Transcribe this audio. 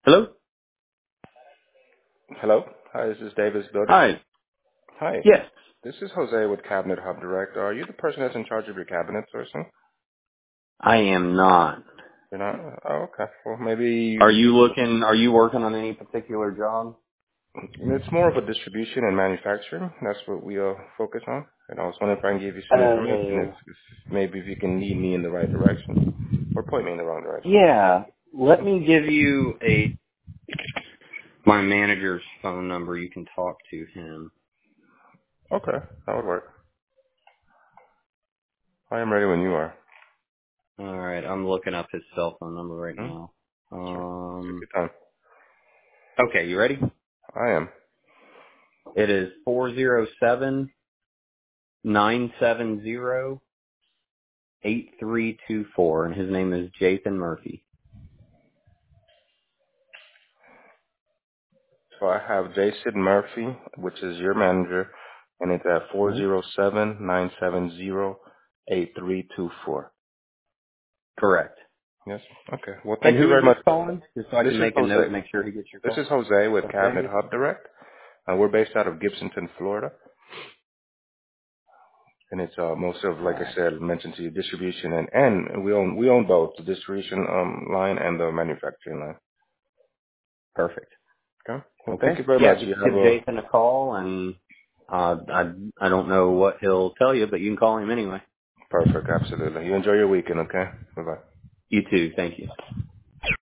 Hello? Hello. Hi, this is Davis Builders. Hi. Hi. Yes. This is Jose with Cabinet Hub Direct. Are you the person that's in charge of your cabinet sourcing? I am not. You're not? Oh, okay. Well, maybe Are you working on any particular job? it's more of a distribution and manufacturing. That's what we focus on. And I was wondering if I can give you some information, Oh. if maybe if you can lead me in the right direction or point me in the wrong direction. Yeah. Let me give you my manager's phone number. You can talk to him. Okay, that would work. I am ready when you are. All right. I'm looking up his cell phone number right Hmm? now. Sure. Take your time. Okay. You ready? I am. It is 407-970-8324, and his name is Jathan Murphy. So I have Jason Murphy, which is your manager, and it's at Hmm? 407-970-8324. Correct. Yes. Okay. Well, And thank you who is very this much. calling? Just so I This can is make a note Jose. and make sure he gets your This call. is Jose with Cabinet Okay. Hub Direct. We're based out of Gibsonton, Florida, and it's most of, All like I right. said, mentioned to you, distribution and we own both the distribution line and the manufacturing line. Perfect. Okay. Well, thank Okay. you very Yeah, much. just You have give a Jason a call, and I don't know what he'll tell you, but you can call him anyway. perfect. Absolutely. You enjoy your weekend. Okay. Bye bye. You too. Thank you.